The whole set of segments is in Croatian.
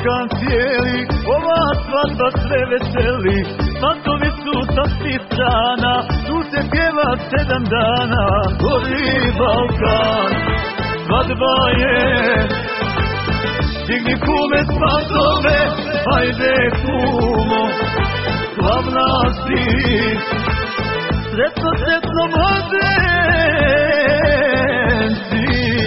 Balkan cijeli, ova svadba sve veseli. Svatovi su sa svih strana, tu se pjeva 7 dana. Gori Balkan, svadba je, digni kume svatove, hajde kumo, glavna si. Sretno, sretno mladenci.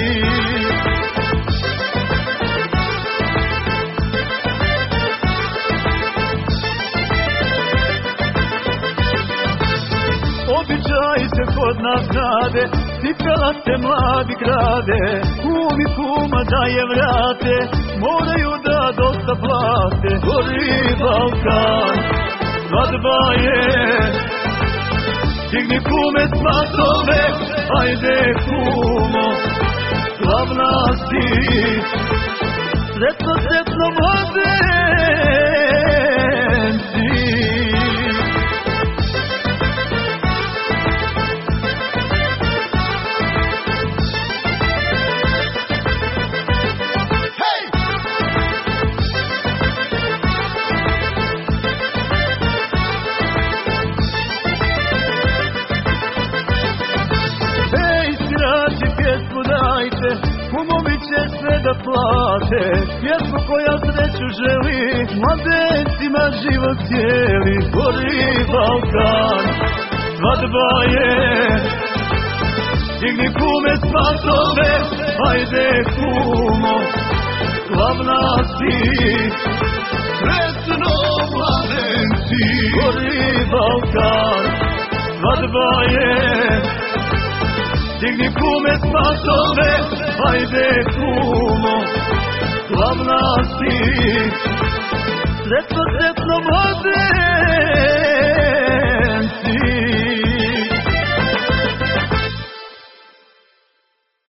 Običaj se kod nas grade, cipela se mladi grade. Kumi kuma da je vrate, moraju da dosta plate. Gori Balkan, svadba je, digni kume svatove, ajde kumo, glavna si. Sretno, sretno mladenci. Kumovi će sve da plate, pjesmu koja sreću želi, mladencima život cijeli. Gori Balkan, svadba je, digni kume svatove, ajde kumo, glavna si. Sretno mladenci. Gori Balkan, svadba je, digni kume svatove, hajde kumo, glavna si. Sretno, sretno mlade.